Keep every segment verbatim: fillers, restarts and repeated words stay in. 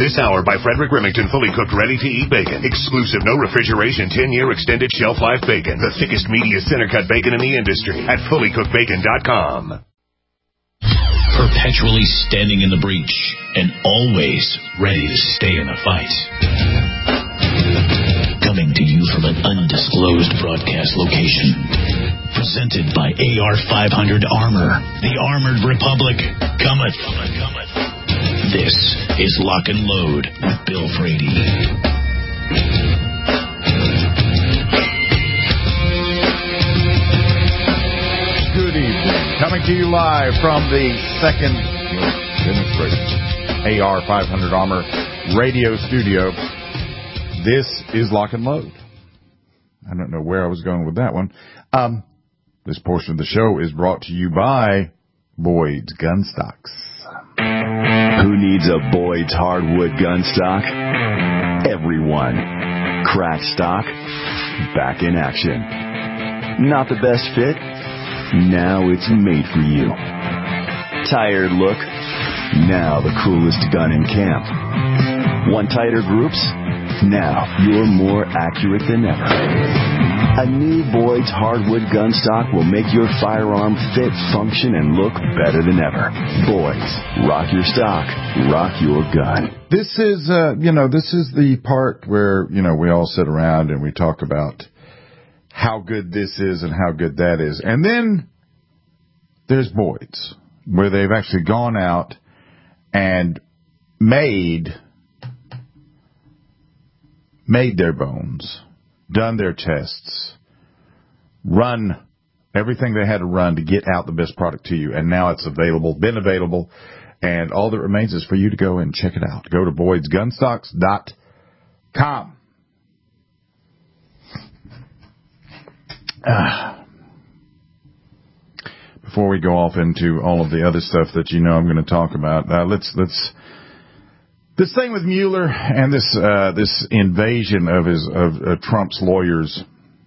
This hour by Frederick Remington, fully cooked, ready-to-eat bacon. Exclusive, no refrigeration, ten-year extended shelf life bacon. The thickest, meatiest center-cut bacon in the industry at fully cooked bacon dot com. Perpetually standing in the breach and always ready to stay in the fight. Coming to you from an undisclosed broadcast location. Presented by A R five hundred Armor. The Armored Republic cometh. cometh, cometh. This is Lock and Load with Bill Frady. Good evening. Coming to you live from the second, oh, goodness gracious, A R five hundred Armor radio studio. This is Lock and Load. I don't know where I was going with that one. Um, this portion of the show is brought to you by Boyd's Gun Stocks. Who needs a Boyd's hardwood gun stock? Everyone. Crack stock, back in action. Not the best fit? Now it's made for you. Tired look? Now the coolest gun in camp. Want tighter groups? Now you're more accurate than ever. A new Boyd's hardwood gun stock will make your firearm fit, function, and look better than ever. Boyd's, rock your stock, rock your gun. This is, uh, you know, this is the part where, you know, we all sit around and we talk about how good this is and how good that is. And then there's Boyd's, where they've actually gone out and made, made their bones, done their tests, run everything they had to run to get out the best product to you, and now it's available, been available, and all that remains is for you to go and check it out. Go to Boyds Gun Stocks dot com. Uh, before we go off into all of the other stuff that you know I'm going to talk about, uh, let's let's. This thing with Mueller and this uh, this invasion of his of uh, Trump's lawyers,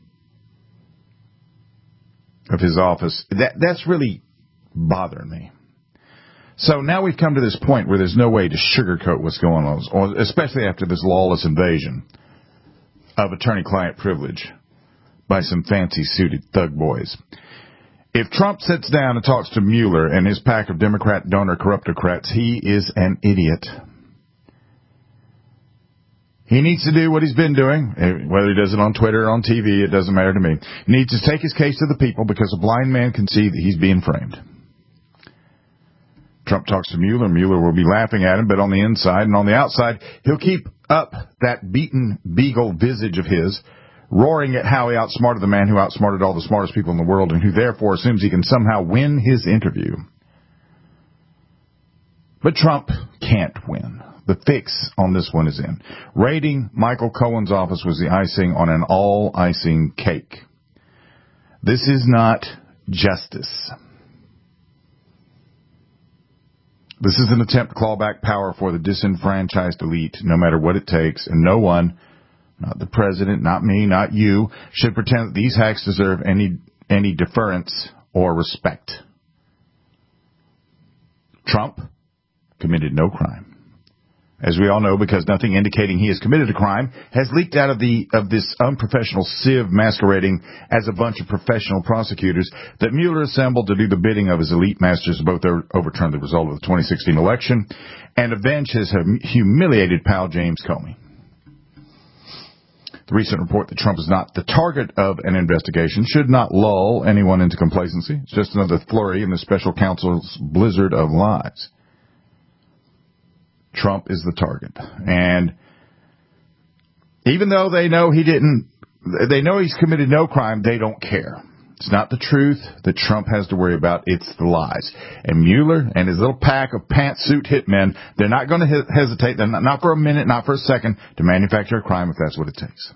of his office, that that's really bothering me. So now we've come to this point where there's no way to sugarcoat what's going on, especially after this lawless invasion of attorney-client privilege by some fancy-suited thug boys. If Trump sits down and talks to Mueller and his pack of Democrat donor corruptocrats, he is an idiot. He needs to do what he's been doing, whether he does it on Twitter or on T V, it doesn't matter to me. He needs to take his case to the people because a blind man can see that he's being framed. Trump talks to Mueller, Mueller will be laughing at him, but on the inside and on the outside, he'll keep up that beaten beagle visage of his, roaring at how he outsmarted the man who outsmarted all the smartest people in the world and who therefore assumes he can somehow win his interview. But Trump can't win. The fix on this one is in. Raiding Michael Cohen's office was the icing on an all-icing cake. This is not justice. This is an attempt to claw back power for the disenfranchised elite, no matter what it takes, and no one, not the president, not me, not you, should pretend that these hacks deserve any any deference or respect. Trump committed no crime. As we all know, because nothing indicating he has committed a crime has leaked out of the of this unprofessional sieve masquerading as a bunch of professional prosecutors that Mueller assembled to do the bidding of his elite masters to both overturn the result of the twenty sixteen election and avenge his hum- humiliated pal James Comey. The recent report that Trump is not the target of an investigation should not lull anyone into complacency. It's just another flurry in the special counsel's blizzard of lies. Trump is the target. And even though they know he didn't, they know he's committed no crime, they don't care. It's not the truth that Trump has to worry about, it's the lies. And Mueller and his little pack of pantsuit hitmen, they're not going to he- hesitate, they're not, not for a minute, not for a second, to manufacture a crime if that's what it takes.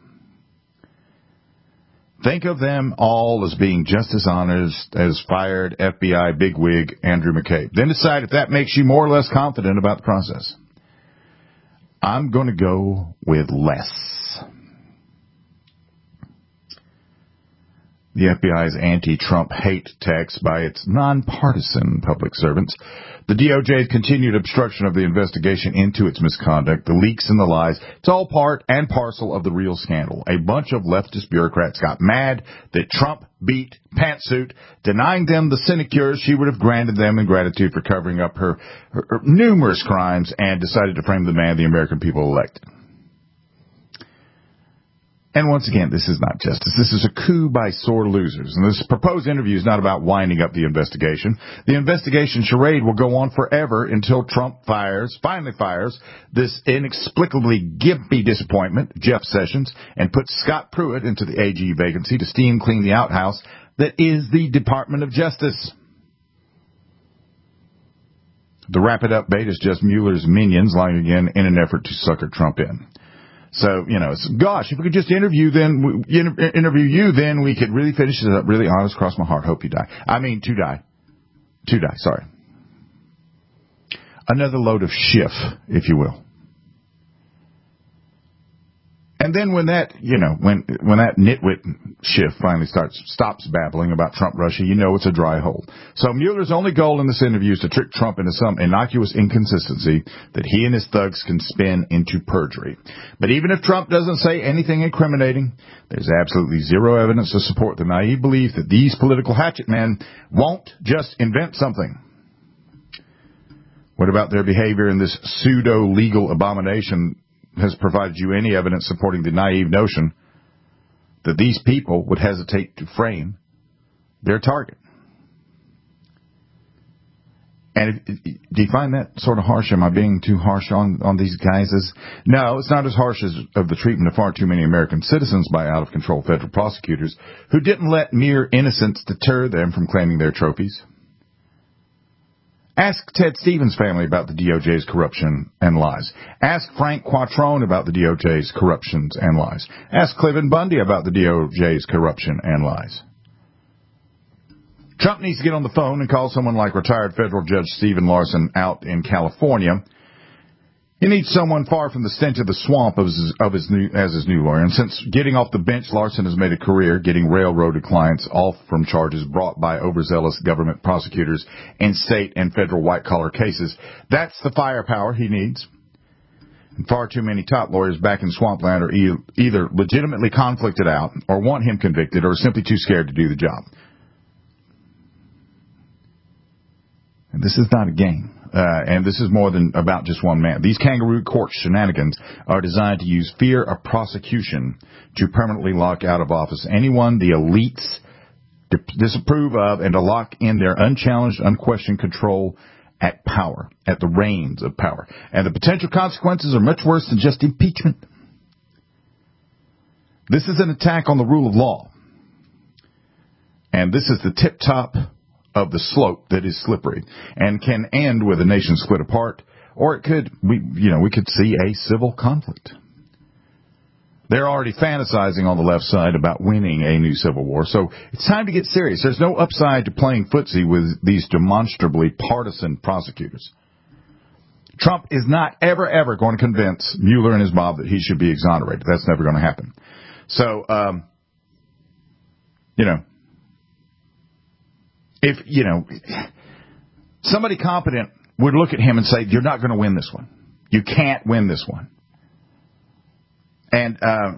Think of them all as being just as honest as fired F B I bigwig Andrew McCabe. Then decide if that makes you more or less confident about the process. I'm going to go with less. the F B I's anti-Trump hate text by its nonpartisan public servants, the D O J's continued obstruction of the investigation into its misconduct, the leaks and the lies, it's all part and parcel of the real scandal. A bunch of leftist bureaucrats got mad that Trump beat Pantsuit, denying them the sinecures she would have granted them in gratitude for covering up her, her, her numerous crimes, and decided to frame the man the American people elected. And once again, this is not justice. This is a coup by sore losers. And this proposed interview is not about winding up the investigation. The investigation charade will go on forever until Trump fires, finally fires, this inexplicably gimpy disappointment, Jeff Sessions, and puts Scott Pruitt into the A G vacancy to steam clean the outhouse that is the Department of Justice. The wrap-it-up bait is just Mueller's minions lying again in an effort to sucker Trump in. So, you know, it's, gosh, if we could just interview then, interview you, then we could really finish it up. Really honest, cross my heart, hope you die. I mean, to die. To die, sorry. Another load of shiff, if you will. And then when that, you know, when when that nitwit Schiff finally starts stops babbling about Trump Russia, you know it's a dry hole. So Mueller's only goal in this interview is to trick Trump into some innocuous inconsistency that he and his thugs can spin into perjury. But even if Trump doesn't say anything incriminating, there's absolutely zero evidence to support the naive belief that these political hatchet men won't just invent something. What about their behavior in this pseudo-legal abomination has provided you any evidence supporting the naive notion that these people would hesitate to frame their target? And if, do you find that sort of harsh? Am I being too harsh on, on these guys? As, no, it's not as harsh as of the treatment of far too many American citizens by out-of-control federal prosecutors who didn't let mere innocence deter them from claiming their trophies. Ask Ted Stevens' family about the D O J's corruption and lies. Ask Frank Quattrone about the D O J's corruptions and lies. Ask Cliven Bundy about the D O J's corruption and lies. Trump needs to get on the phone and call someone like retired federal Judge Stephen Larson out in California. He needs someone far from the stench of the swamp of his, of his new, as his new lawyer. And since getting off the bench, Larson has made a career getting railroaded clients off from charges brought by overzealous government prosecutors in state and federal white-collar cases. That's the firepower he needs. And far too many top lawyers back in swampland are e- either legitimately conflicted out or want him convicted or simply too scared to do the job. And this is not a game. Uh, and this is more than about just one man. These kangaroo court shenanigans are designed to use fear of prosecution to permanently lock out of office anyone the elites disapprove of and to lock in their unchallenged, unquestioned control at power, at the reins of power. And the potential consequences are much worse than just impeachment. This is an attack on the rule of law. And this is the tip-top of the slope that is slippery and can end with a nation split apart, or it could, we, you know, we could see a civil conflict. They're already fantasizing on the left side about winning a new civil war, so it's time to get serious. There's no upside to playing footsie with these demonstrably partisan prosecutors. Trump is not ever, ever going to convince Mueller and his mob that he should be exonerated. That's never going to happen. So, um, you know, if, you know, somebody competent would look at him and say, you're not going to win this one. You can't win this one. And uh,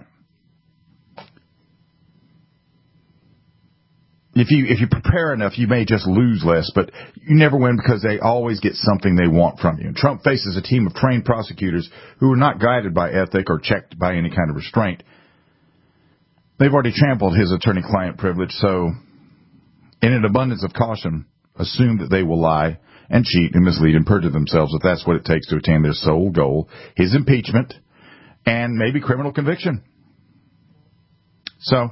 if you if you prepare enough, you may just lose less, but you never win because they always get something they want from you. And Trump faces a team of trained prosecutors who are not guided by ethic or checked by any kind of restraint. They've already trampled his attorney-client privilege, so in an abundance of caution, assume that they will lie and cheat and mislead and perjure themselves if that's what it takes to attain their sole goal, his impeachment, and maybe criminal conviction. So,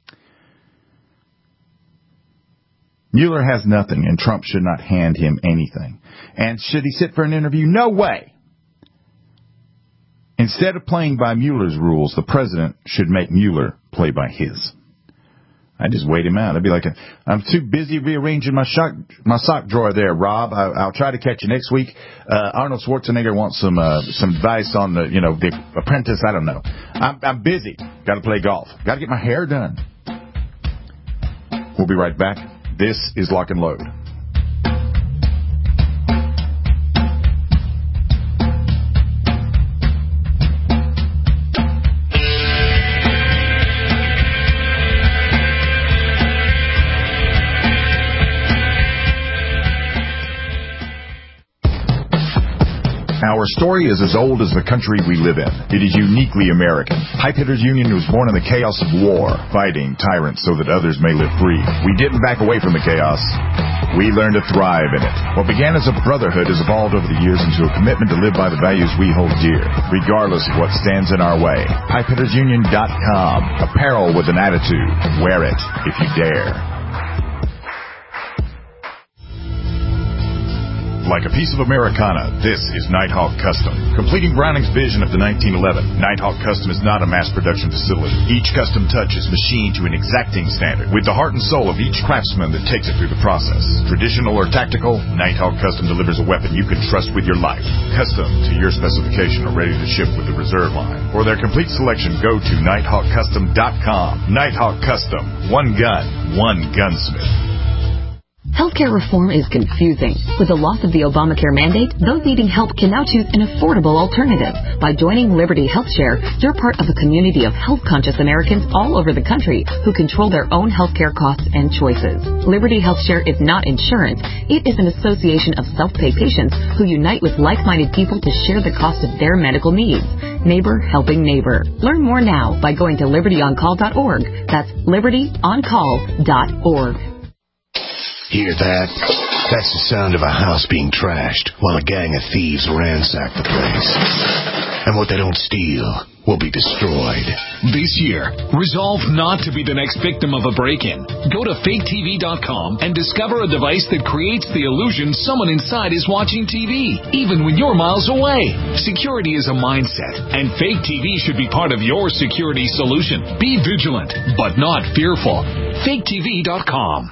Mueller has nothing, and Trump should not hand him anything. And should he sit for an interview? No way. Instead of playing by Mueller's rules, the president should make Mueller play by his. I just wait him out. I'd be like, I'm too busy rearranging my sock, my sock drawer there, Rob. I, I'll try to catch you next week. Uh, Arnold Schwarzenegger wants some uh, some advice on the, you know, The Apprentice. I don't know. I'm, I'm busy. Got to play golf. Got to get my hair done. We'll be right back. This is Lock and Load. Our story is as old as the country we live in. It is uniquely American. Pipe Hitters Union was born in the chaos of war, fighting tyrants so that others may live free. We didn't back away from the chaos. We learned to thrive in it. What began as a brotherhood has evolved over the years into a commitment to live by the values we hold dear, regardless of what stands in our way. Pipe Hitters Union dot com. Apparel with an attitude. Wear it if you dare. Like a piece of Americana, this is Nighthawk Custom. Completing Browning's vision of the nineteen eleven, Nighthawk Custom is not a mass production facility. Each custom touch is machined to an exacting standard, with the heart and soul of each craftsman that takes it through the process. Traditional or tactical, Nighthawk Custom delivers a weapon you can trust with your life. Custom to your specification or ready to ship with the reserve line. For their complete selection, go to Nighthawk Custom dot com. Nighthawk Custom. One gun, one gunsmith. Healthcare reform is confusing. With the loss of the Obamacare mandate, those needing help can now choose an affordable alternative. By joining Liberty HealthShare, you're part of a community of health-conscious Americans all over the country who control their own healthcare costs and choices. Liberty HealthShare is not insurance. It is an association of self-pay patients who unite with like-minded people to share the cost of their medical needs. Neighbor helping neighbor. Learn more now by going to liberty on call dot org. That's liberty on call dot org. Hear that? That's the sound of a house being trashed while a gang of thieves ransack the place. And what they don't steal will be destroyed. This year, resolve not to be the next victim of a break-in. Go to fake T V dot com and discover a device that creates the illusion someone inside is watching T V, even when you're miles away. Security is a mindset, and Fake T V should be part of your security solution. Be vigilant, but not fearful. fake T V dot com.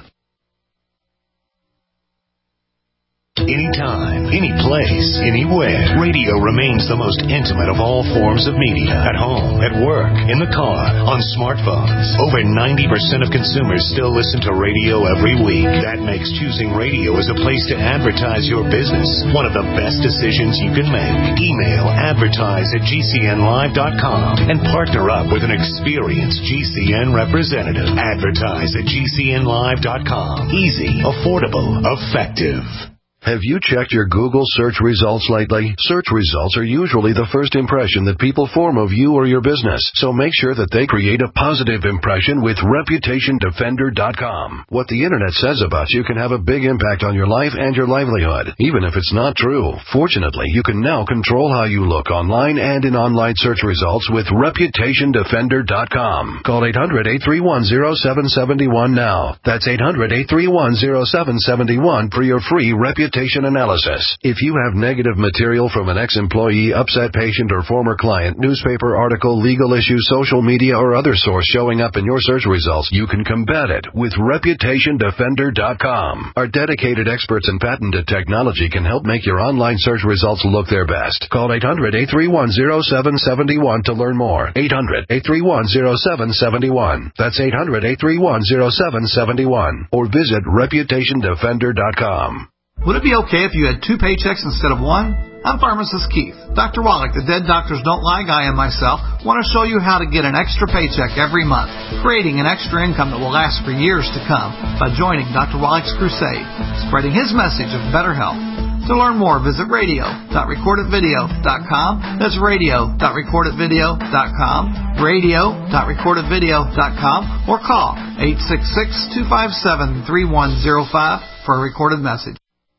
Anytime, any place, anywhere, radio remains the most intimate of all forms of media. At home, at work, in the car, on smartphones. Over ninety percent of consumers still listen to radio every week. That makes choosing radio as a place to advertise your business one of the best decisions you can make. Email advertise at G C N live dot com and partner up with an experienced G C N representative. Advertise at G C N live dot com. Easy, affordable, effective. Have you checked your Google search results lately? Search results are usually the first impression that people form of you or your business, so make sure that they create a positive impression with reputation defender dot com. What the internet says about you can have a big impact on your life and your livelihood, even if it's not true. Fortunately, you can now control how you look online and in online search results with reputation defender dot com. Call eight hundred, eight three one, zero seven seven one now. That's eight hundred, eight three one, zero seven seven one for your free reputation analysis. If you have negative material from an ex-employee, upset patient, or former client, newspaper article, legal issue, social media, or other source showing up in your search results, you can combat it with reputation defender dot com. Our dedicated experts in patented technology can help make your online search results look their best. Call eight hundred, eight three one, zero seven seven one to learn more. eight hundred, eight three one, zero seven seven one. That's eight hundred, eight three one, zero seven seven one. Or visit reputation defender dot com. Would it be okay if you had two paychecks instead of one? I'm Pharmacist Keith. Doctor Wallach, the Dead Doctors Don't Lie guy, and myself want to show you how to get an extra paycheck every month, creating an extra income that will last for years to come by joining Doctor Wallach's crusade, spreading his message of better health. To learn more, visit radio dot record it video dot com. That's radio dot record it video dot com, radio dot record it video dot com, or call eight six six, two five seven, three one zero five for a recorded message.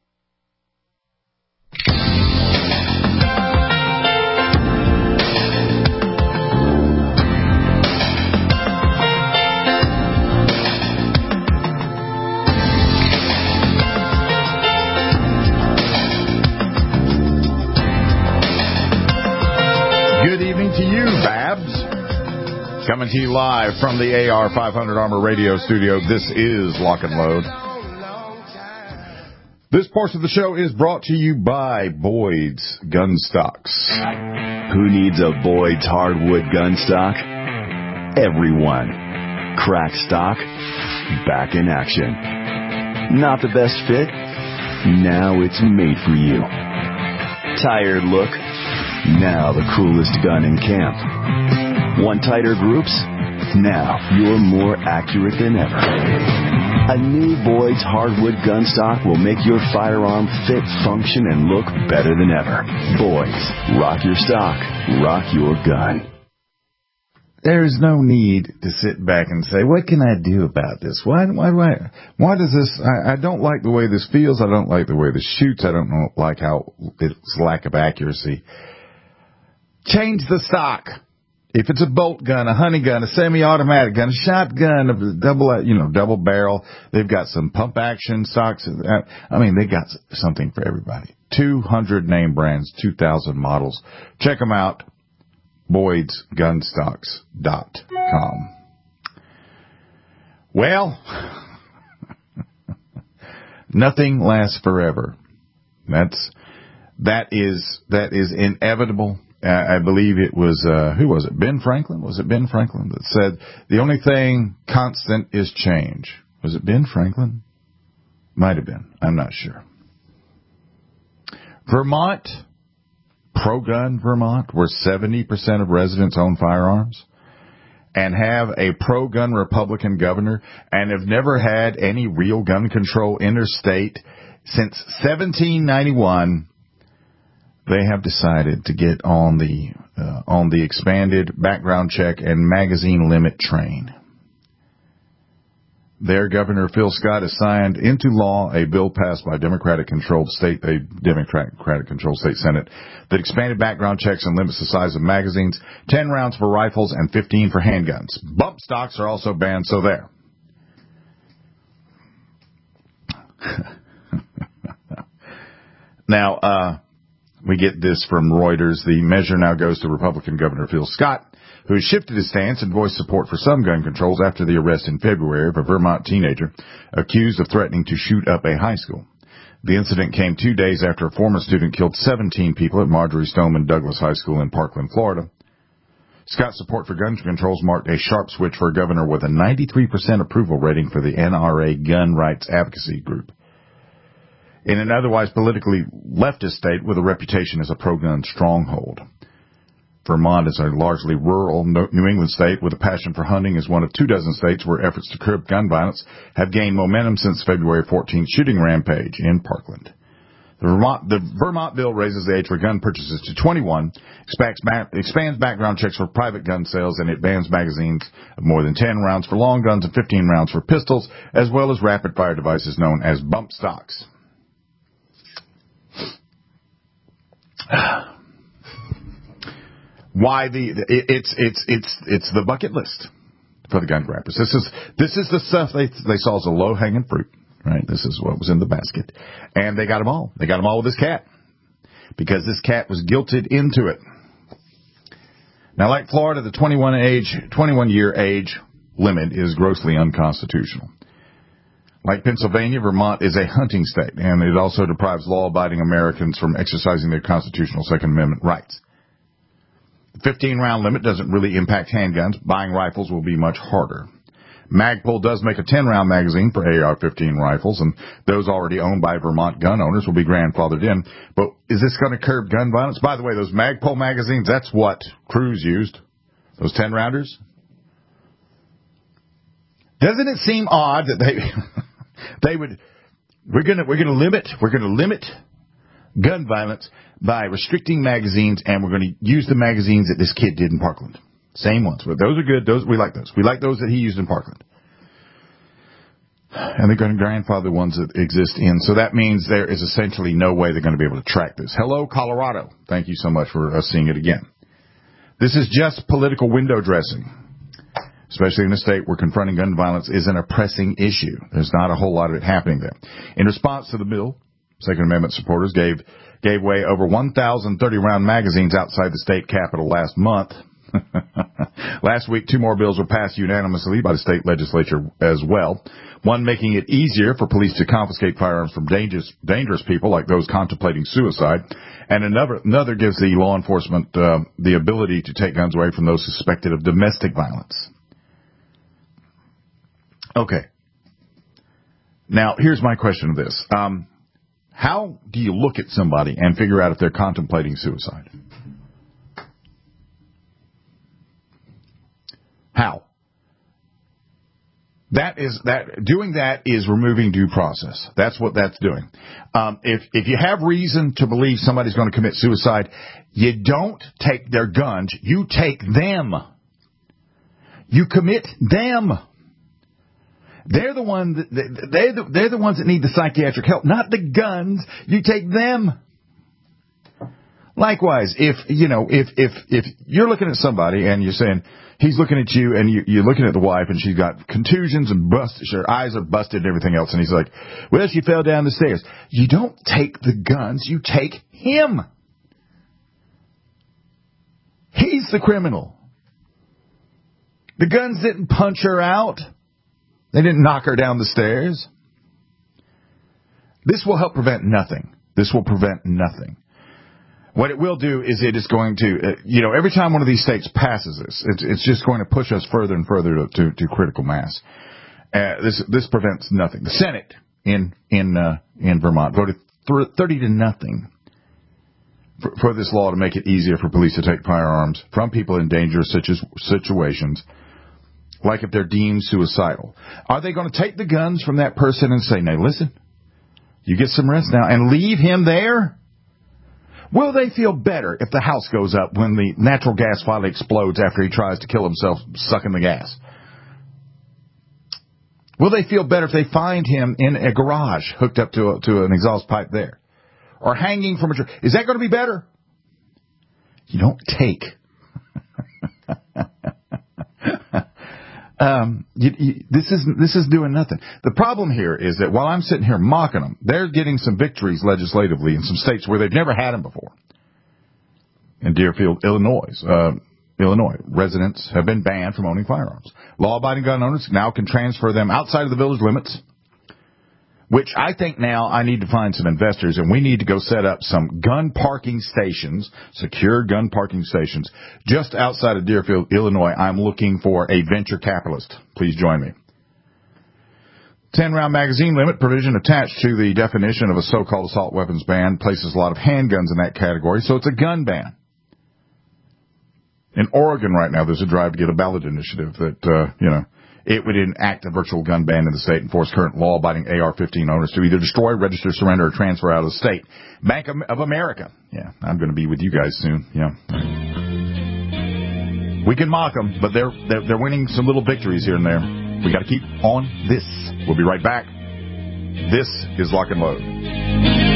Good evening to you, Babs. Coming to you live from the A R five hundred Armor Radio Studio. This is Lock and Load. This portion of the show is brought to you by Boyd's Gun Stocks. Who needs a Boyd's hardwood gun stock? Everyone. Crack stock, back in action. Not the best fit? Now it's made for you. Tired look? Now the coolest gun in camp. Want tighter groups? Now you're more accurate than ever. A new Boyd's hardwood gun stock will make your firearm fit, function, and look better than ever. Boyd's. Rock your stock. Rock your gun. There's no need to sit back and say, what can I do about this? Why, why, why, why does this, I, I don't like the way this feels. I don't like the way this shoots. I don't know, like how its lack of accuracy. Change the stock. If it's a bolt gun, a honey gun, a semi-automatic gun, a shotgun, a double, you know, double barrel, they've got some pump action stocks. I mean, they got something for everybody. two hundred name brands, two thousand models. Check them out. Boyds Gun Stocks dot com. Well, nothing lasts forever. That's, that is, that is inevitable. I believe it was, uh, who was it? Ben Franklin? Was it Ben Franklin that said the only thing constant is change? Was it Ben Franklin? Might have been. I'm not sure. Vermont, pro-gun Vermont, where seventy percent of residents own firearms and have a pro-gun Republican governor and have never had any real gun control interstate since seventeen ninety-one. They have decided to get on the uh, on the expanded background check and magazine limit train. Their governor, Phil Scott, has signed into law a bill passed by Democratic-controlled state, a Democratic-controlled state Senate that expanded background checks and limits the size of magazines, ten rounds for rifles and fifteen for handguns. Bump stocks are also banned, so there. Now, uh, we get this from Reuters. The measure now goes to Republican Governor Phil Scott, who has shifted his stance and voiced support for some gun controls after the arrest in February of a Vermont teenager accused of threatening to shoot up a high school. The incident came two days after a former student killed seventeen people at Marjorie Stoneman Douglas High School in Parkland, Florida. Scott's support for gun controls marked a sharp switch for a governor with a ninety-three percent approval rating for the N R A gun rights advocacy group. In an otherwise politically leftist state with a reputation as a pro-gun stronghold. Vermont is a largely rural New England state with a passion for hunting, is one of two dozen states where efforts to curb gun violence have gained momentum since February fourteenth shooting rampage in Parkland. The Vermont, the Vermont bill raises the age for gun purchases to twenty-one, expands, expands background checks for private gun sales, and it bans magazines of more than ten rounds for long guns and fifteen rounds for pistols, as well as rapid-fire devices known as bump stocks. Why the it, it's it's it's it's the bucket list for the gun grabbers. This is this is the stuff they they saw as a low hanging fruit, right? This is what was in the basket, and they got them all. They got them all with this cat because this cat was guilted into it. Now, like Florida, the twenty-one age twenty-one year age limit is grossly unconstitutional. Like Pennsylvania, Vermont is a hunting state, and it also deprives law-abiding Americans from exercising their constitutional Second Amendment rights. The fifteen round limit doesn't really impact handguns. Buying rifles will be much harder. Magpul does make a ten round magazine for A R fifteen rifles, and those already owned by Vermont gun owners will be grandfathered in. But is this going to curb gun violence? By the way, those Magpul magazines, that's what Cruz used. Those ten rounders. Doesn't it seem odd that they... They would, we're going to, we're going to limit, we're going to limit gun violence by restricting magazines, and we're going to use the magazines that this kid did in Parkland. Same ones. But those are good. Those, we like those. We like those that he used in Parkland. And they're going to grandfather ones that exist in. So that means there is essentially no way they're going to be able to track this. Hello, Colorado. Thank you so much for us seeing it again. This is just political window dressing. Especially in a state where confronting gun violence isn't a pressing issue. There's not a whole lot of it happening there. In response to the bill, Second Amendment supporters gave gave way over one thousand thirty round magazines outside the state capitol last month. Last week, two more bills were passed unanimously by the state legislature as well. One making it easier for police to confiscate firearms from dangerous, dangerous people like those contemplating suicide. And another, another gives the law enforcement uh, the ability to take guns away from those suspected of domestic violence. Okay, Now, here's my question of this. Um, how do you look at somebody and figure out if they're contemplating suicide? How? That is that doing that is removing due process. That's what that's doing. Um, if if you have reason to believe somebody's going to commit suicide, you don't take their guns. You take them. You commit them. They're the one that they're the, they're the ones that need the psychiatric help, not the guns. You take them. Likewise, if you know if if if you're looking at somebody and you're saying he's looking at you and you, you're looking at the wife and she's got contusions and bust, her eyes are busted and everything else, and he's like, well, she fell down the stairs. You don't take the guns. You take him. He's the criminal. The guns didn't punch her out. They didn't knock her down the stairs. This will help prevent nothing. This will prevent nothing. What it will do is it is going to, uh, you know, every time one of these states passes this, it's, it's just going to push us further and further to, to, to critical mass. Uh, this this prevents nothing. The Senate in in uh, in Vermont voted th- thirty to nothing for, for this law to make it easier for police to take firearms from people in dangerous such as situations, like if they're deemed suicidal. Are they going to take the guns from that person and say, "Now listen, you get some rest now," and leave him there? Will they feel better if the house goes up when the natural gas finally explodes after he tries to kill himself sucking the gas? Will they feel better if they find him in a garage hooked up to a, to an exhaust pipe there? Or hanging from a tree? Is that going to be better? You don't take. Um, you, you, this is this is doing nothing. The problem here is that while I'm sitting here mocking them, they're getting some victories legislatively in some states where they've never had them before. In Deerfield, Illinois, uh, Illinois, residents have been banned from owning firearms. Law-abiding gun owners now can transfer them outside of the village limits, which I think now I need to find some investors, and we need to go set up some gun parking stations, secure gun parking stations, just outside of Deerfield, Illinois. I'm looking for a venture capitalist. Please join me. ten-round magazine limit provision attached to the definition of a so-called assault weapons ban places a lot of handguns in that category, so it's a gun ban. In Oregon right now, there's a drive to get a ballot initiative that, uh, you know, it would enact a virtual gun ban in the state and force current law-abiding A R fifteen owners to either destroy, register, surrender, or transfer out of the state. Bank of America. Yeah, I'm going to be with you guys soon. Yeah. We can mock them, but they're, they're, they're winning some little victories here and there. We got to keep on this. We'll be right back. This is Lock and Load.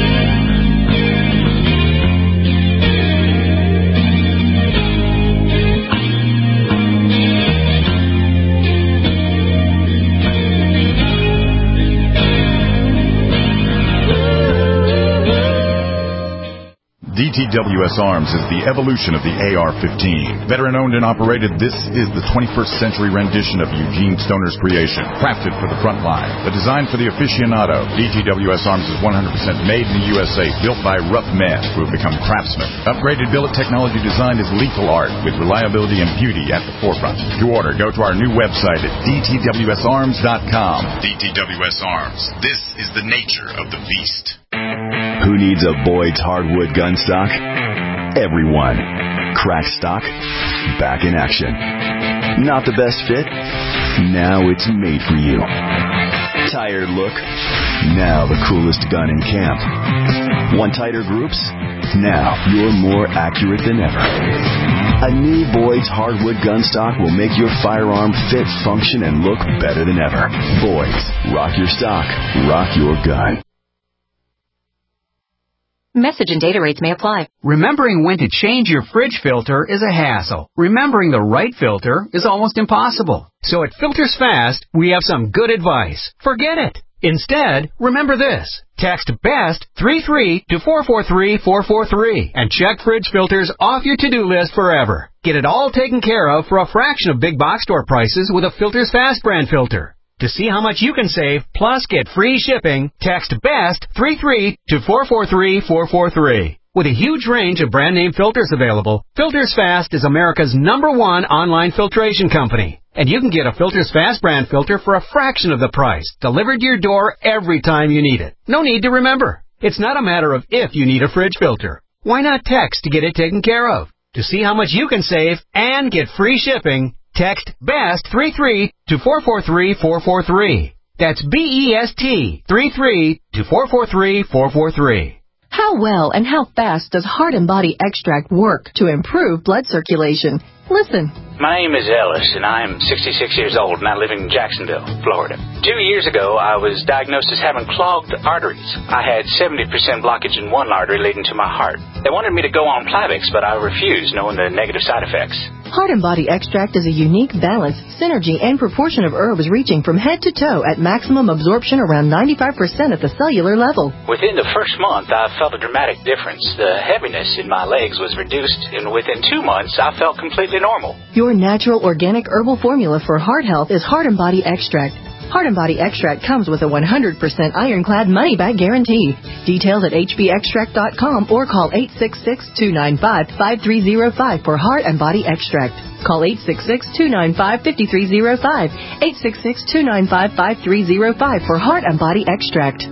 D T W S Arms is the evolution of the A R fifteen. Veteran-owned and operated, this is the twenty-first century rendition of Eugene Stoner's creation, crafted for the front line, but designed for the aficionado. D T W S Arms is one hundred percent made in the U S A, built by rough men who have become craftsmen. Upgraded billet technology design is lethal art, with reliability and beauty at the forefront. To order, go to our new website at D T W S arms dot com. D T W S Arms. This is the nature of the beast. Who needs a Boyd's hardwood gun stock? Everyone. Crack stock, back in action. Not the best fit? Now it's made for you. Tired look? Now the coolest gun in camp. Want tighter groups? Now you're more accurate than ever. A new Boyd's hardwood gun stock will make your firearm fit, function, and look better than ever. Boyd's. Rock your stock. Rock your gun. Message and data rates may apply. Remembering when to change your fridge filter is a hassle. Remembering the right filter is almost impossible. So at Filters Fast, we have some good advice. Forget it. Instead, remember this. Text BEST three three to four four three four four three and check fridge filters off your to-do list forever. Get it all taken care of for a fraction of big box store prices with a Filters Fast brand filter. To see how much you can save, plus get free shipping, text BEST three three to four four three four four three. With a huge range of brand-name filters available, Filters Fast is America's number one online filtration company. And you can get a Filters Fast brand filter for a fraction of the price, delivered to your door every time you need it. No need to remember. It's not a matter of if you need a fridge filter. Why not text to get it taken care of? To see how much you can save and get free shipping, text BEST thirty-three to four four three four four three. That's B E S T thirty-three to four four three four four three. How well and how fast does Heart and Body Extract work to improve blood circulation? Listen. My name is Ellis, and I'm sixty-six years old, and I live in Jacksonville, Florida. Two years ago, I was diagnosed as having clogged arteries. I had seventy percent blockage in one artery leading to my heart. They wanted me to go on Plavix, but I refused, knowing the negative side effects. Heart and Body Extract is a unique balance, synergy, and proportion of herbs reaching from head to toe at maximum absorption around ninety-five percent at the cellular level. Within the first month, I felt a dramatic difference. The heaviness in my legs was reduced, and within two months, I felt completely normal. Your natural organic herbal formula for heart health is Heart and Body Extract. Heart and Body Extract comes with a one hundred percent ironclad money-back guarantee. Details at h b extract dot com or call eight six six, two nine five, five three zero five for Heart and Body Extract. Call eight six six, two nine five, five three zero five, eight six six, two nine five, five three zero five for Heart and Body Extract.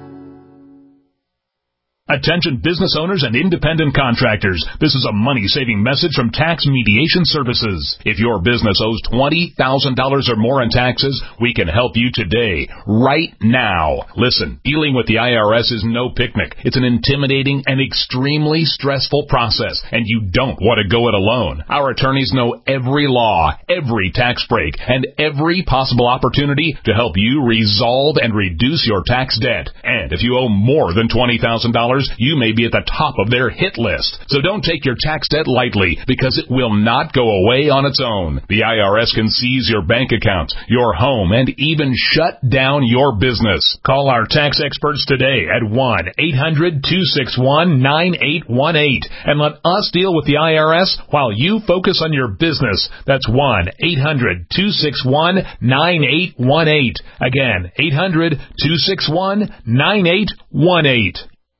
Attention business owners and independent contractors. This is a money-saving message from Tax Mediation Services. If your business owes twenty thousand dollars or more in taxes, we can help you today, right now. Listen, dealing with the I R S is no picnic. It's an intimidating and extremely stressful process, and you don't want to go it alone. Our attorneys know every law, every tax break, and every possible opportunity to help you resolve and reduce your tax debt. And if you owe more than twenty thousand dollars, you may be at the top of their hit list. So don't take your tax debt lightly, because it will not go away on its own. The I R S can seize your bank accounts, your home, and even shut down your business. Call our tax experts today at one eight hundred, two six one, nine eight one eight and let us deal with the I R S while you focus on your business. That's one eight hundred, two six one, nine eight one eight. Again, eight hundred, two six one, nine eight one eight.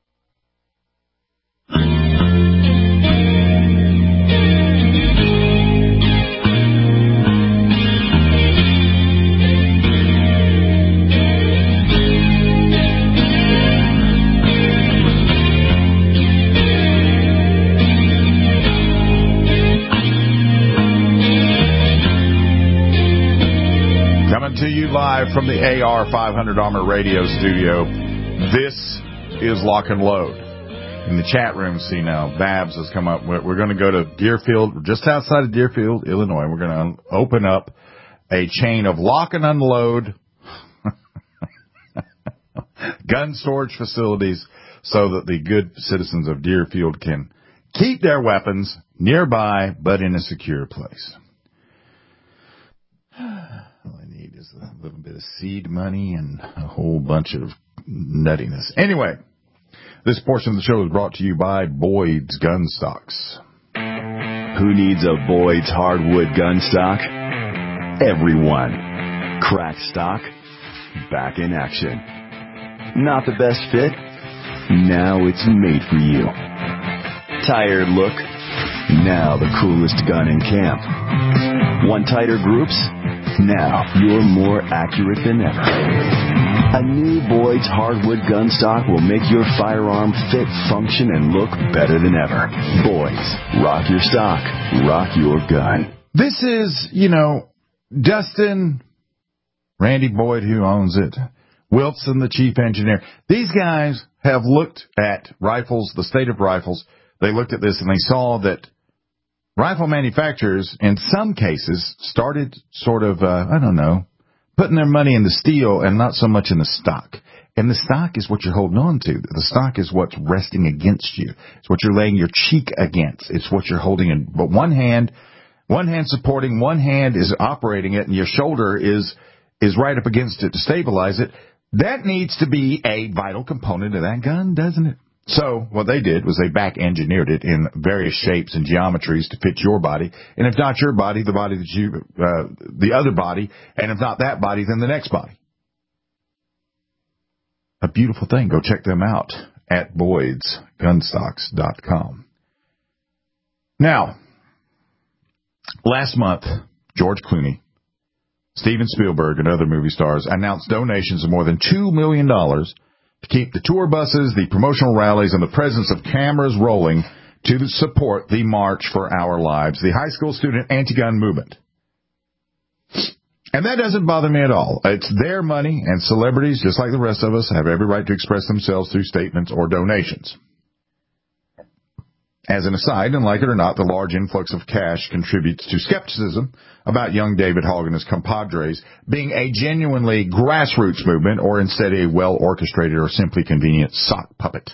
Coming to you live from the A R five hundred Armor Radio Studio. This is Lock and Load. In the chat room, see now, Babs has come up. We're, we're going to go to Deerfield, just outside of Deerfield, Illinois. We're going to open up a chain of lock and unload gun storage facilities so that the good citizens of Deerfield can keep their weapons nearby but in a secure place. All I need is a little bit of seed money and a whole bunch of nuttiness. Anyway, this portion of the show is brought to you by Boyd's Gun Stocks. Who needs a Boyd's hardwood gun stock? Everyone. Crack stock, back in action. Not the best fit? Now it's made for you. Tired look? Now the coolest gun in camp. Want tighter groups? Now you're more accurate than ever. A new Boyd's hardwood gun stock will make your firearm fit, function, and look better than ever. Boyd's, rock your stock, rock your gun. This is, you know, Dustin, Randy Boyd, who owns it, Wilson, the chief engineer. These guys have looked at rifles, the state of rifles. They looked at this and they saw that rifle manufacturers, in some cases, started sort of, uh, I don't know, putting their money in the steel and not so much in the stock. And the stock is what you're holding on to. The stock is what's resting against you. It's what you're laying your cheek against. It's what you're holding in. But one hand, one hand supporting, one hand is operating it, and your shoulder is is right up against it to stabilize it. That needs to be a vital component of that gun, doesn't it? So what they did was they back-engineered it in various shapes and geometries to fit your body. And if not your body, the body that you, uh, the other body. And if not that body, then the next body. A beautiful thing. Go check them out at boyds gun stocks dot com. Now, last month, George Clooney, Steven Spielberg, and other movie stars announced donations of more than two million dollars to keep the tour buses, the promotional rallies, and the presence of cameras rolling to support the March for Our Lives, the high school student anti-gun movement. And that doesn't bother me at all. It's their money, and celebrities, just like the rest of us, have every right to express themselves through statements or donations. As an aside, and like it or not, the large influx of cash contributes to skepticism about young David Hogg and his compadres being a genuinely grassroots movement or instead a well-orchestrated or simply convenient sock puppet.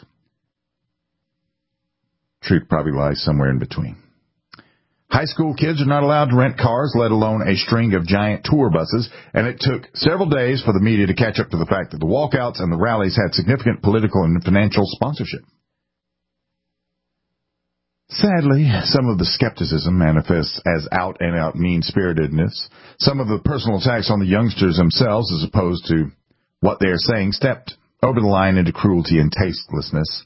Truth probably lies somewhere in between. High school kids are not allowed to rent cars, let alone a string of giant tour buses, and it took several days for the media to catch up to the fact that the walkouts and the rallies had significant political and financial sponsorship. Sadly, some of the skepticism manifests as out-and-out mean-spiritedness. Some of the personal attacks on the youngsters themselves, as opposed to what they are saying, stepped over the line into cruelty and tastelessness.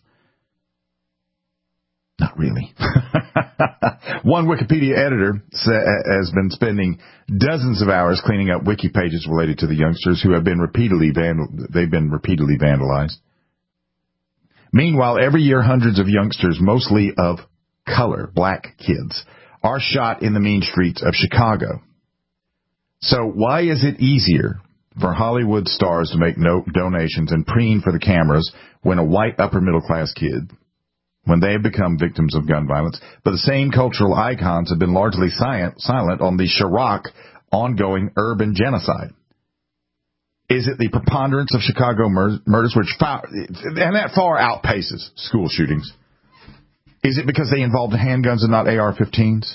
Not really. One Wikipedia editor has been spending dozens of hours cleaning up wiki pages related to the youngsters who have been repeatedly vandal- they've been repeatedly vandalized. Meanwhile, every year hundreds of youngsters, mostly of color, black kids, are shot in the mean streets of Chicago. So why is it easier for Hollywood stars to make no donations and preen for the cameras when a white upper-middle-class kid, when they have become victims of gun violence, but the same cultural icons have been largely silent, silent on the Chirac ongoing urban genocide? Is it the preponderance of Chicago mur- murders, which far, and that far outpaces school shootings? Is it because they involved handguns and not A R fifteens?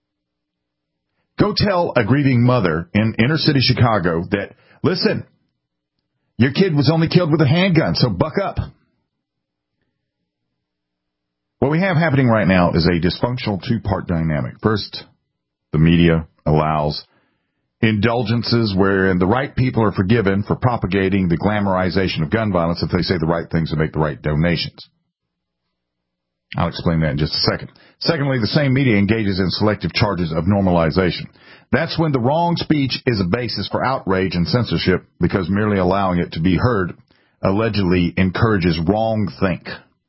Go tell a grieving mother in inner-city Chicago that, listen, your kid was only killed with a handgun, so buck up. What we have happening right now is a dysfunctional two-part dynamic. First, the media allows indulgences wherein the right people are forgiven for propagating the glamorization of gun violence if they say the right things and make the right donations. I'll explain that in just a second. Secondly, the same media engages in selective charges of normalization. That's when the wrong speech is a basis for outrage and censorship because merely allowing it to be heard allegedly encourages wrong think.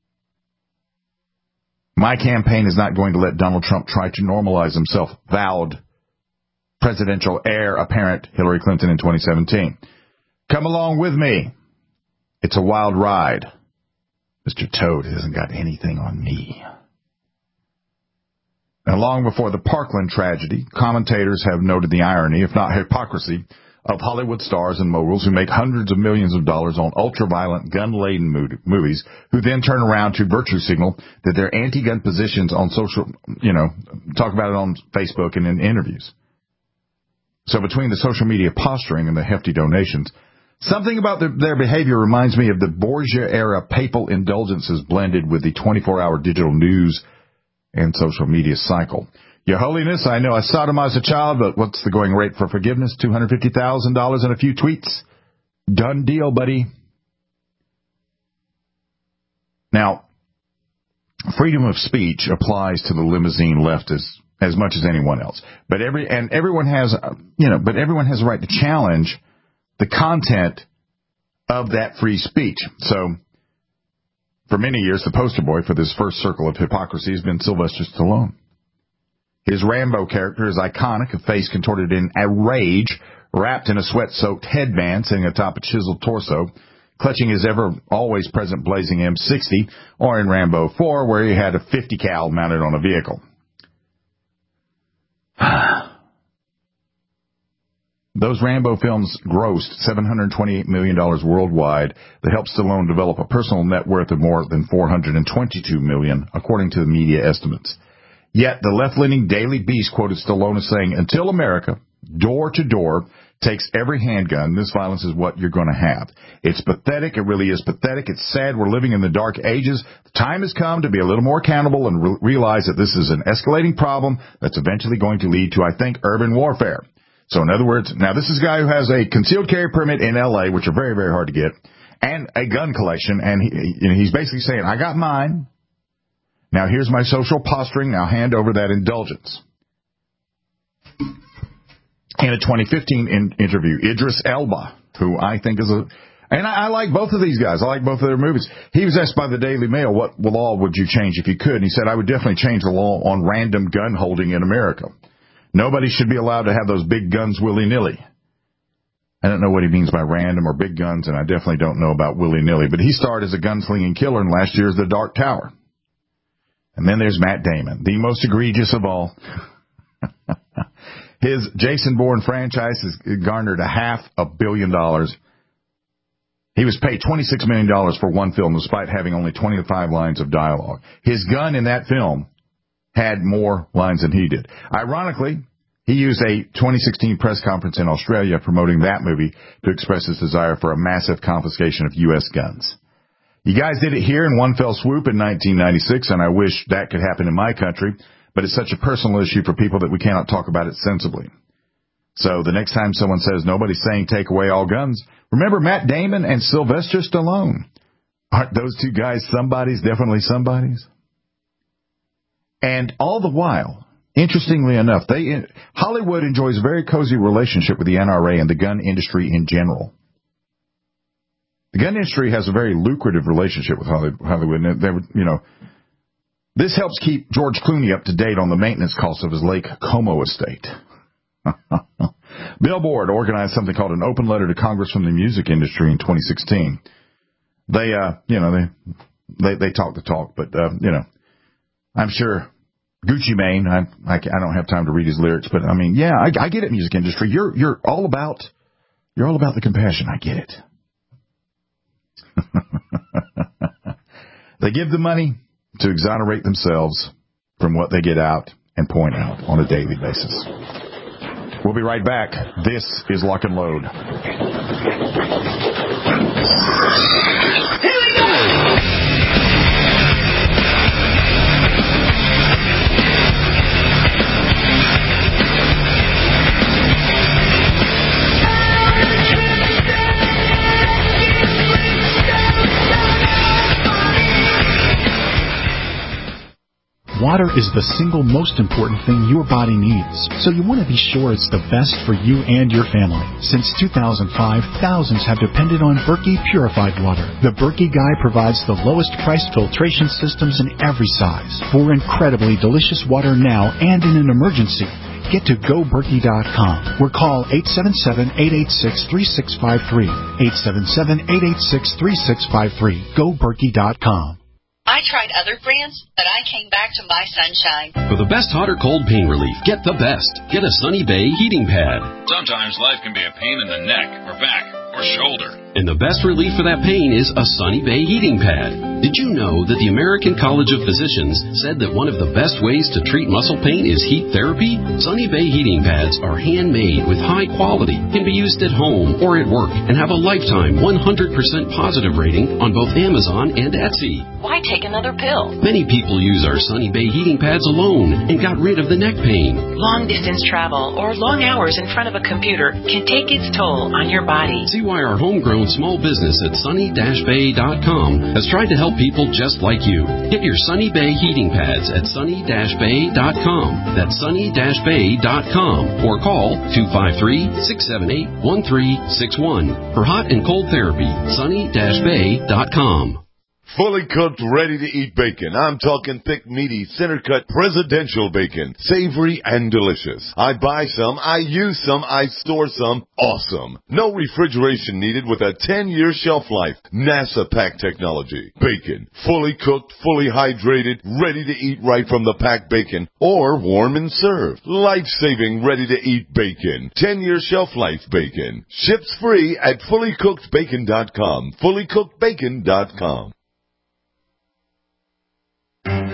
My campaign is not going to let Donald Trump try to normalize himself, vowed presidential heir apparent Hillary Clinton in twenty seventeen. Come along with me. It's a wild ride. Mister Toad hasn't got anything on me. And long before the Parkland tragedy, commentators have noted the irony, if not hypocrisy, of Hollywood stars and moguls who make hundreds of millions of dollars on ultra-violent, gun-laden movies, who then turn around to virtue signal that their anti-gun positions on social, you know, talk about it on Facebook and in interviews. So between the social media posturing and the hefty donations, something about the, their behavior reminds me of the Borgia-era papal indulgences blended with the twenty-four hour digital news and social media cycle. Your Holiness, I know I sodomized a child, but what's the going rate for forgiveness? two hundred fifty thousand dollars and a few tweets? Done deal, buddy. Now, freedom of speech applies to the limousine left as, as much as anyone else. But every and everyone has, you know, but everyone has a right to challenge the content of that free speech. So, for many years, the poster boy for this first circle of hypocrisy has been Sylvester Stallone. His Rambo character is iconic, a face contorted in a rage, wrapped in a sweat-soaked headband sitting atop a chiseled torso, clutching his ever-always present blazing M sixty, or in Rambo four, where he had a fifty cal mounted on a vehicle. Those Rambo films grossed seven hundred twenty-eight million dollars worldwide. That helped Stallone develop a personal net worth of more than four hundred twenty-two million dollars, according to the media estimates. Yet the left-leaning Daily Beast quoted Stallone as saying, until America, door to door, takes every handgun, this violence is what you're going to have. It's pathetic. It really is pathetic. It's sad. We're living in the dark ages. The time has come to be a little more accountable and re- realize that this is an escalating problem that's eventually going to lead to, I think, urban warfare. So in other words, now this is a guy who has a concealed carry permit in L A, which are very, very hard to get, and a gun collection, and he, you know, he's basically saying, I got mine. Now here's my social posturing. Now hand over that indulgence. In a twenty fifteen in, interview, Idris Elba, who I think is a... And I, I like both of these guys. I like both of their movies. He was asked by the Daily Mail, what law would you change if you could? And he said, I would definitely change the law on random gun holding in America. Nobody should be allowed to have those big guns willy-nilly. I don't know what he means by random or big guns, and I definitely don't know about willy-nilly. But he starred as a gunslinging killer in last year's The Dark Tower. And then there's Matt Damon, the most egregious of all. His Jason Bourne franchise has garnered a half a billion dollars. He was paid twenty-six million dollars for one film, despite having only twenty-five lines of dialogue. His gun in that film had more lines than he did. Ironically, he used a twenty sixteen press conference in Australia promoting that movie to express his desire for a massive confiscation of U S guns. You guys did it here in one fell swoop in nineteen ninety-six, and I wish that could happen in my country, but it's such a personal issue for people that we cannot talk about it sensibly. So the next time someone says nobody's saying take away all guns, remember Matt Damon and Sylvester Stallone. Aren't those two guys somebodies, definitely somebodies? And all the while, interestingly enough, they Hollywood enjoys a very cozy relationship with the N R A and the gun industry in general. The gun industry has a very lucrative relationship with Hollywood. And they, you know, this helps keep George Clooney up to date on the maintenance costs of his Lake Como estate. Billboard organized something called an open letter to Congress from the music industry in twenty sixteen. They, uh, you know, they they, they talk the talk, but uh, you know, I'm sure Gucci Mane. I, I I don't have time to read his lyrics, but I mean, yeah, I, I get it. Music industry, you're you're all about you're all about the compassion. I get it. They give the money to exonerate themselves from what they get out and point out on a daily basis. We'll be right back. This is Lock and Load. Here we go! Water is the single most important thing your body needs, so you want to be sure it's the best for you and your family. Since two thousand five, thousands have depended on Berkey Purified Water. The Berkey Guy provides the lowest priced filtration systems in every size for incredibly delicious water now and in an emergency. Get to go berkey dot com or call eight seven seven, eight eight six, three six five three. eight seven seven, eight eight six, three six five three. go berkey dot com. I tried other brands, but I came back to My Sunshine. For the best hot or cold pain relief, get the best. Get a Sunny Bay heating pad. Sometimes life can be a pain in the neck or back or shoulder. And the best relief for that pain is a Sunny Bay heating pad. Did you know that the American College of Physicians said that one of the best ways to treat muscle pain is heat therapy? Sunny Bay heating pads are handmade with high quality, can be used at home or at work, and have a lifetime one hundred percent positive rating on both Amazon and Etsy. Why take another pill? Many people use our Sunny Bay heating pads alone and got rid of the neck pain. Long distance travel or long hours in front of a computer can take its toll on your body. See why our homegrown small business at sunny dash bay dot com has tried to help people just like you. Get your Sunny Bay heating pads at sunny dash bay dot com. That's sunny dash bay dot com or call two five three, six seven eight, one three six one for hot and cold therapy. sunny dash bay dot com. Fully cooked, ready-to-eat bacon. I'm talking thick, meaty, center-cut presidential bacon. Savory and delicious. I buy some, I use some, I store some. Awesome. No refrigeration needed with a ten-year shelf life. NASA pack technology. Bacon. Fully cooked, fully hydrated, ready to eat right from the packed bacon or warm and served. Life-saving, ready-to-eat bacon. ten-year shelf life bacon. Ships free at fully cooked bacon dot com. fully cooked bacon dot com.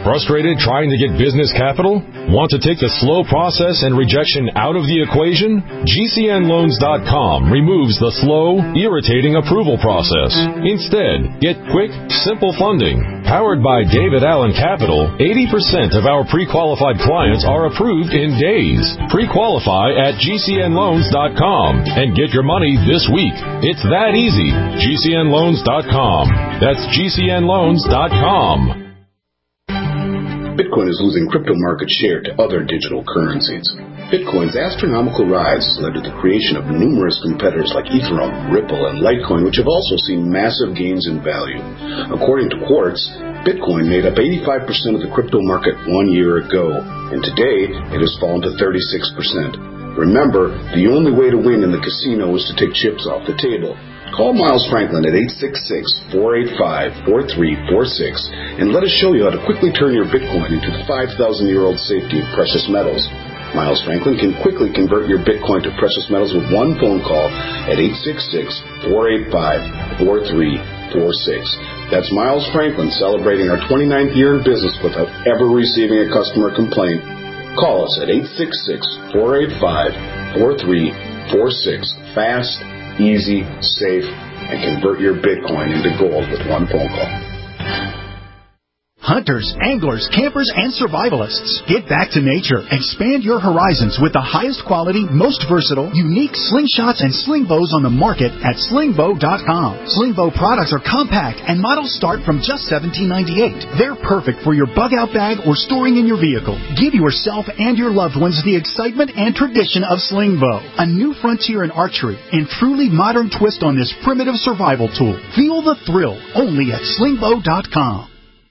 Frustrated trying to get business capital? Want to take the slow process and rejection out of the equation? G C N loans dot com removes the slow, irritating approval process. Instead, get quick, simple funding. Powered by David Allen Capital, eighty percent of our pre-qualified clients are approved in days. Pre-qualify at G C N loans dot com and get your money this week. It's that easy. G C N loans dot com. That's G C N loans dot com. Bitcoin is losing crypto market share to other digital currencies. Bitcoin's astronomical rise led to the creation of numerous competitors like Ethereum, Ripple, and Litecoin, which have also seen massive gains in value. According to Quartz, Bitcoin made up eighty-five percent of the crypto market one year ago, and today it has fallen to thirty-six percent. Remember, the only way to win in the casino is to take chips off the table. Call Miles Franklin at eight six six, four eight five, four three four six and let us show you how to quickly turn your Bitcoin into the five thousand year old safety of precious metals. Miles Franklin can quickly convert your Bitcoin to precious metals with one phone call at eight six six, four eight five, four three four six. That's Miles Franklin celebrating our twenty-ninth year in business without ever receiving a customer complaint. Call us at eight six six, four eight five, four three four six. Fast, easy, safe, and convert your Bitcoin into gold with one phone call. Hunters, anglers, campers, and survivalists. Get back to nature. Expand your horizons with the highest quality, most versatile, unique slingshots and sling bows on the market at sling bow dot com. Sling bow products are compact and models start from just seventeen ninety-eight. They're perfect for your bug-out bag or storing in your vehicle. Give yourself and your loved ones the excitement and tradition of sling bow, a new frontier in archery and truly modern twist on this primitive survival tool. Feel the thrill only at sling bow dot com.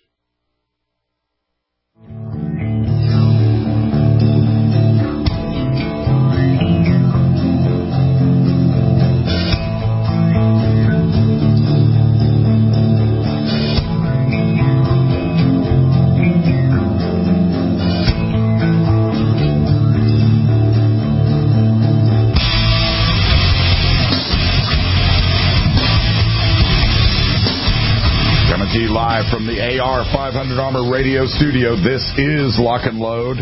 Live from the A R five hundred Armor Radio Studio, this is Lock and Load.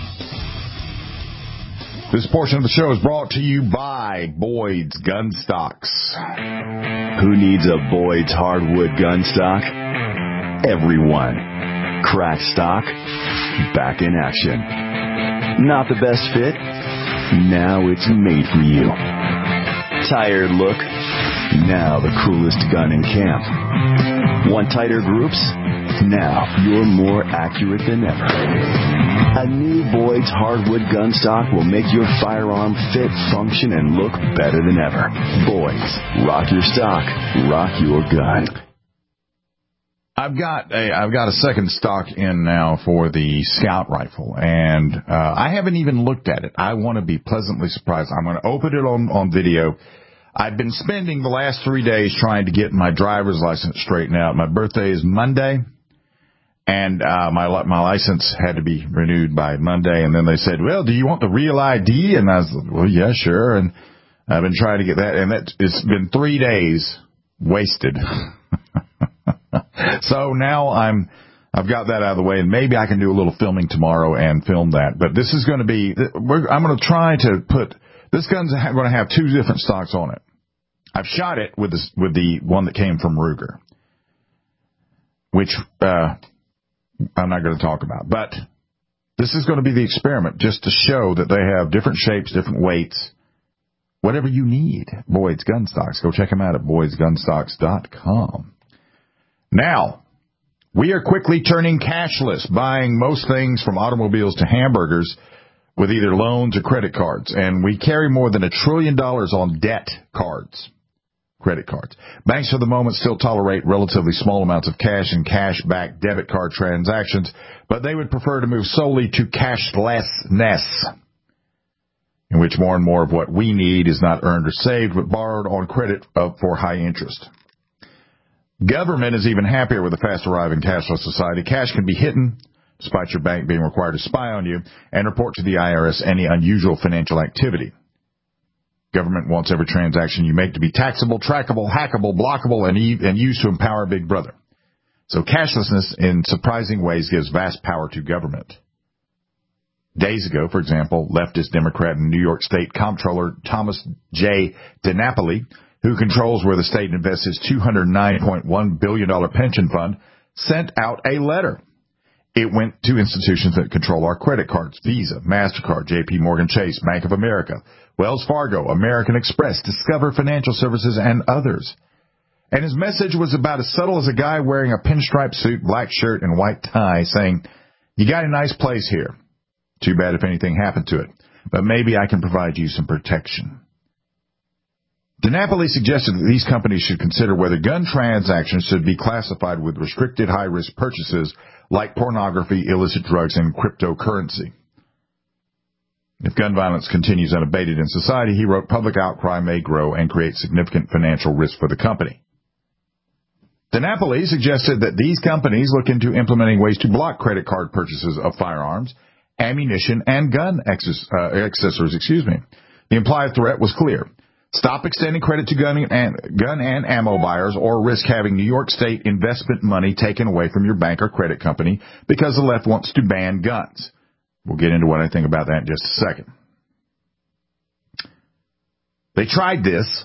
This portion of the show is brought to you by Boyd's Gun Stocks. Who needs a Boyd's hardwood gun stock? Everyone. Crack stock, back in action. Not the best fit? Now it's made for you. Tired look? Now the coolest gun in camp. Want tighter groups? Now you're more accurate than ever. A new Boyd's hardwood gun stock will make your firearm fit, function, and look better than ever. Boyd's. Rock your stock. Rock your gun. I've got a I've got a second stock in now for the Scout rifle, and uh, I haven't even looked at it. I want to be pleasantly surprised. I'm going to open it on, on video. I've been spending the last three days trying to get my driver's license straightened out. My birthday is Monday, and uh, my my license had to be renewed by Monday. And then they said, well, do you want the real I D? And I was like, well, yeah, sure. And I've been trying to get that, and that, it's been three days wasted. So now I'm, I've got that out of the way, and maybe I can do a little filming tomorrow and film that. But this is going to be, we're, I'm going to try to put, this gun's going to have two different stocks on it. I've shot it with the, with the one that came from Ruger, which uh, I'm not going to talk about. But this is going to be the experiment, just to show that they have different shapes, different weights, whatever you need. Boyd's Gun Stocks. Go check them out at boyds gun stocks dot com. Now, we are quickly turning cashless, buying most things from automobiles to hamburgers with either loans or credit cards. And we carry more than a trillion dollars on debt cards, credit cards. Banks for the moment still tolerate relatively small amounts of cash and cash-back debit card transactions, but they would prefer to move solely to cashlessness, in which more and more of what we need is not earned or saved, but borrowed on credit for high interest. Government is even happier with a fast-arriving cashless society. Cash can be hidden, despite your bank being required to spy on you and report to the I R S any unusual financial activity. Government wants every transaction you make to be taxable, trackable, hackable, blockable, and, e- and used to empower Big Brother. So cashlessness in surprising ways gives vast power to government. Days ago, for example, leftist Democrat and New York State Comptroller Thomas J. DiNapoli, who controls where the state invests its two hundred nine point one billion dollars pension fund, sent out a letter. It went to institutions that control our credit cards: Visa, MasterCard, J P Morgan Chase, Bank of America, Wells Fargo, American Express, Discover Financial Services, and others. And his message was about as subtle as a guy wearing a pinstripe suit, black shirt, and white tie saying, "You got a nice place here. Too bad if anything happened to it, but maybe I can provide you some protection." DiNapoli suggested that these companies should consider whether gun transactions should be classified with restricted high-risk purchases like pornography, illicit drugs, and cryptocurrency. If gun violence continues unabated in society, he wrote, public outcry may grow and create significant financial risk for the company. DiNapoli suggested that these companies look into implementing ways to block credit card purchases of firearms, ammunition, and gun access, uh, accessories. Excuse me. The implied threat was clear. Stop extending credit to gun and, gun and ammo buyers, or risk having New York State investment money taken away from your bank or credit company because the left wants to ban guns. We'll get into what I think about that in just a second. They tried this.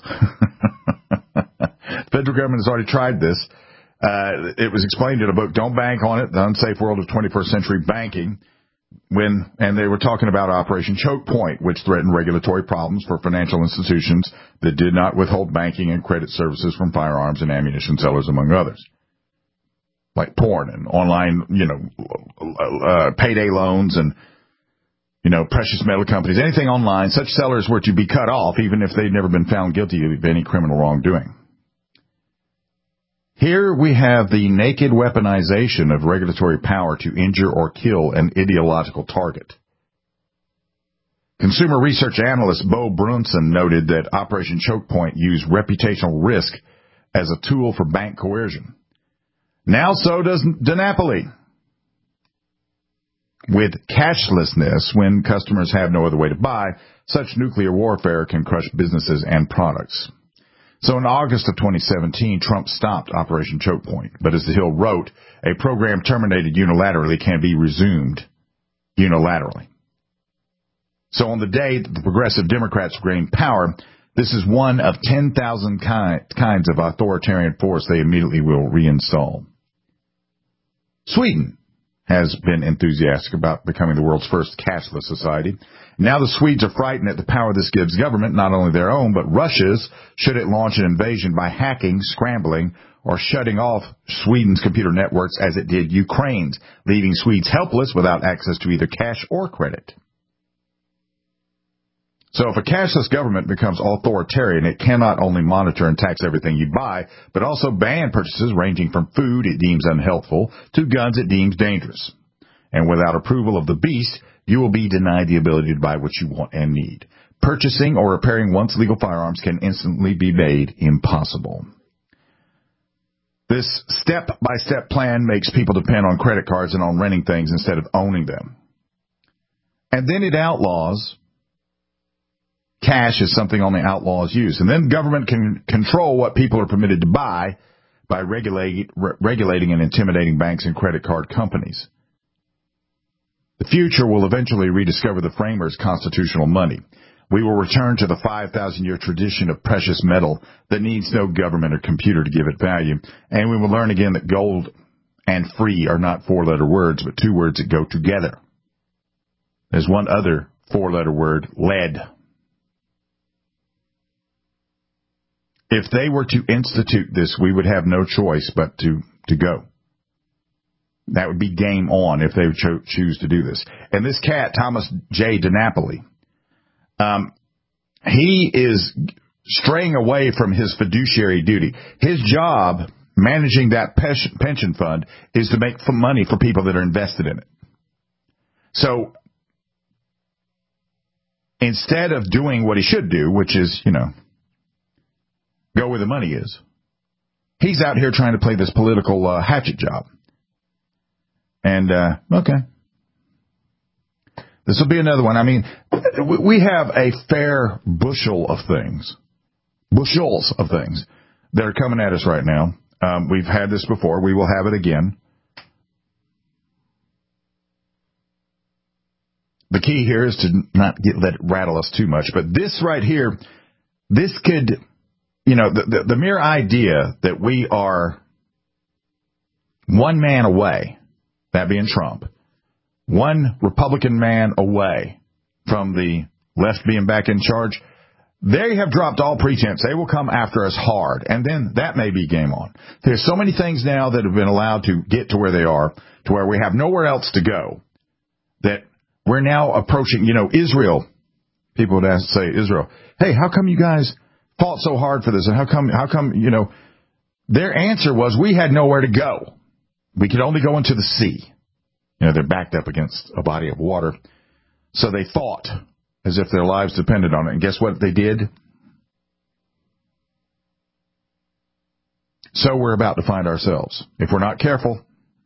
The federal government has already tried this. Uh, it was explained in a book, Don't Bank on It, The Unsafe World of twenty-first Century Banking. When, and they were talking about Operation Choke Point, which threatened regulatory problems for financial institutions that did not withhold banking and credit services from firearms and ammunition sellers, among others. Like porn and online, you know, uh, payday loans and, you know, precious metal companies, anything online. Such sellers were to be cut off even if they'd never been found guilty of any criminal wrongdoing. Here we have the naked weaponization of regulatory power to injure or kill an ideological target. Consumer research analyst Bo Brunson noted that Operation Choke Point used reputational risk as a tool for bank coercion. Now so does DiNapoli. With cashlessness, when customers have no other way to buy, such nuclear warfare can crush businesses and products. So in August of twenty seventeen, Trump stopped Operation Choke Point. But as the Hill wrote, a program terminated unilaterally can be resumed unilaterally. So on the day that the progressive Democrats gained power, this is one of ten thousand ki- kinds of authoritarian force they immediately will reinstall. Sweden has been enthusiastic about becoming the world's first cashless society. Now the Swedes are frightened at the power this gives government, not only their own, but Russia's, should it launch an invasion by hacking, scrambling, or shutting off Sweden's computer networks as it did Ukraine's, leaving Swedes helpless without access to either cash or credit. So if a cashless government becomes authoritarian, it can not only monitor and tax everything you buy, but also ban purchases ranging from food it deems unhealthful to guns it deems dangerous. And without approval of the beast, you will be denied the ability to buy what you want and need. Purchasing or repairing once legal firearms can instantly be made impossible. This step-by-step plan makes people depend on credit cards and on renting things instead of owning them. And then it outlaws cash as something only outlaws use. And then government can control what people are permitted to buy by regulate, re- regulating and intimidating banks and credit card companies. The future will eventually rediscover the framers' constitutional money. We will return to the five thousand year tradition of precious metal that needs no government or computer to give it value. And we will learn again that gold and free are not four-letter words, but two words that go together. There's one other four-letter word, lead. If they were to institute this, we would have no choice but to, to go. That would be game on if they would cho- choose to do this. And this cat, Thomas J. DiNapoli, um, he is straying away from his fiduciary duty. His job, managing that pension fund, is to make money for people that are invested in it. So instead of doing what he should do, which is, you know, go where the money is, he's out here trying to play this political uh, hatchet job. And, uh, okay. This will be another one. I mean, we have a fair bushel of things, bushels of things that are coming at us right now. Um, we've had this before. We will have it again. The key here is to not get, let it rattle us too much. But this right here, this could, you know, the, the, the mere idea that we are one man away, that being Trump, one Republican man away from the left being back in charge, they have dropped all pretense. They will come after us hard, and then that may be game on. There's so many things now that have been allowed to get to where they are, to where we have nowhere else to go, that we're now approaching, you know, Israel. People would ask, say, Israel, hey, how come you guys fought so hard for this? And how come, how come, you know, their answer was we had nowhere to go. We could only go into the sea. You know, they're backed up against a body of water. So they fought as if their lives depended on it. And guess what they did? So we're about to find ourselves. If we're not careful,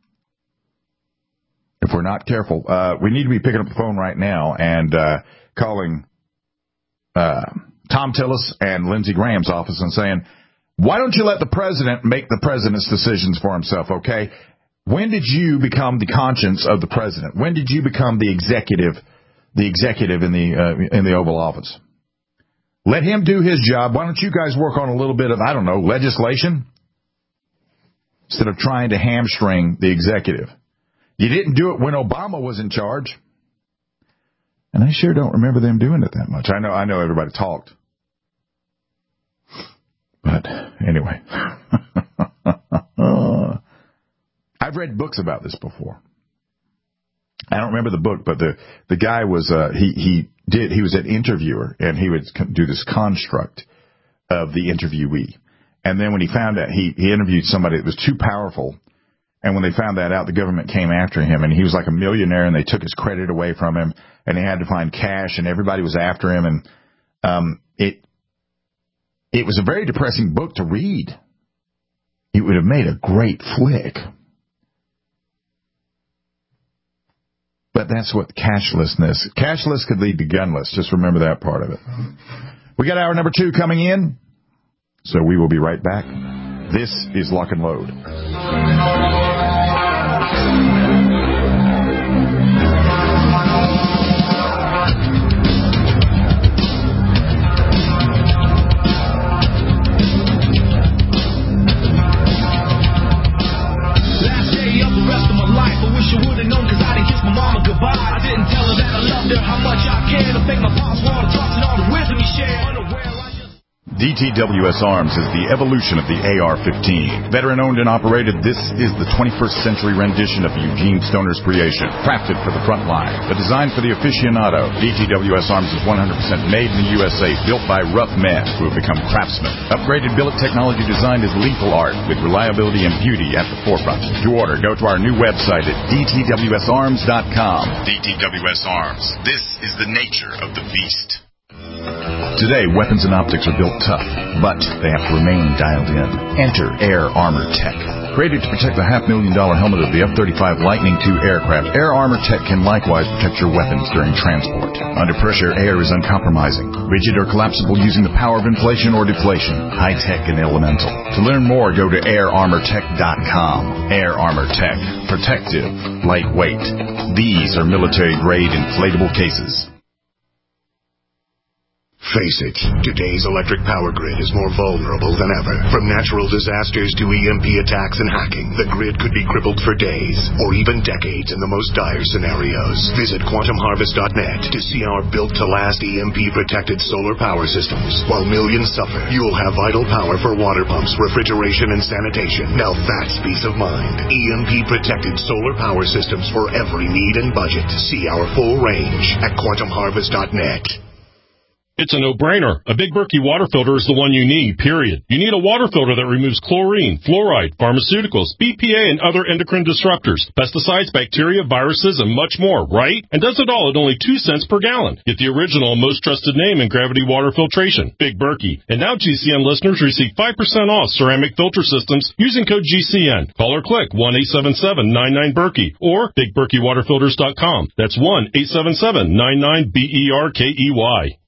if we're not careful, uh, we need to be picking up the phone right now and uh, calling uh, Tom Tillis and Lindsey Graham's office and saying, why don't you let the president make the president's decisions for himself, okay? When did you become the conscience of the president? When did you become the executive the executive in the uh, in the Oval Office? Let him do his job. Why don't you guys work on a little bit of, I don't know, legislation instead of trying to hamstring the executive? You didn't do it when Obama was in charge. And I sure don't remember them doing it that much. I know I know everybody talked. But anyway. I've read books about this before. I don't remember the book, but the, the guy was, uh, he, he did, he was an interviewer, and he would do this construct of the interviewee. And then when he found out, he, he interviewed somebody that was too powerful. And when they found that out, the government came after him, and he was like a millionaire, and they took his credit away from him, and he had to find cash, and everybody was after him. And, um, it, it was a very depressing book to read. It would have made a great flick. But that's what cashlessness, cashless could lead to gunless. Just remember that part of it. We got hour number two coming in, so we will be right back. This is Lock and Load. Last day of the rest of my life, I wish I would have known, cause I didn't kiss my mama goodbye. I didn't tell her that I loved her, how much I cared. I thank my pops for all the talks and all the wisdom he shared. Unaware, I just... D T W S Arms is the evolution of the A R fifteen. Veteran-owned and operated, this is the twenty-first century rendition of Eugene Stoner's creation. Crafted for the front line, but designed for the aficionado. D T W S Arms is one hundred percent made in the U S A, built by rough men who have become craftsmen. Upgraded billet technology designed as lethal art, with reliability and beauty at the forefront. To order, go to our new website at D T W S arms dot com. D T W S Arms. This is the nature of the beast. Today, weapons and optics are built tough, but they have to remain dialed in. Enter Air Armor Tech. Created to protect the half-million dollar helmet of the F thirty-five Lightning two aircraft, Air Armor Tech can likewise protect your weapons during transport. Under pressure, air is uncompromising, rigid or collapsible using the power of inflation or deflation, high-tech and elemental. To learn more, go to air armor tech dot com. Air Armor Tech. Protective. Lightweight. These are military-grade inflatable cases. Face it, today's electric power grid is more vulnerable than ever. From natural disasters to E M P attacks and hacking, the grid could be crippled for days or even decades in the most dire scenarios. Visit quantum harvest dot net to see our built-to-last E M P-protected solar power systems. While millions suffer, you'll have vital power for water pumps, refrigeration, and sanitation. Now that's peace of mind. E M P-protected solar power systems for every need and budget. See our full range at quantum harvest dot net. It's a no-brainer. A Big Berkey water filter is the one you need, period. You need a water filter that removes chlorine, fluoride, pharmaceuticals, B P A, and other endocrine disruptors, pesticides, bacteria, viruses, and much more, right? And does it all at only two cents per gallon. Get the original and most trusted name in gravity water filtration, Big Berkey. And now G C N listeners receive five percent off ceramic filter systems using code G C N. Call or click one eight seven seven nine nine Berkey or big berkey water filters dot com. That's one eight seven seven nine nine B E R K E Y.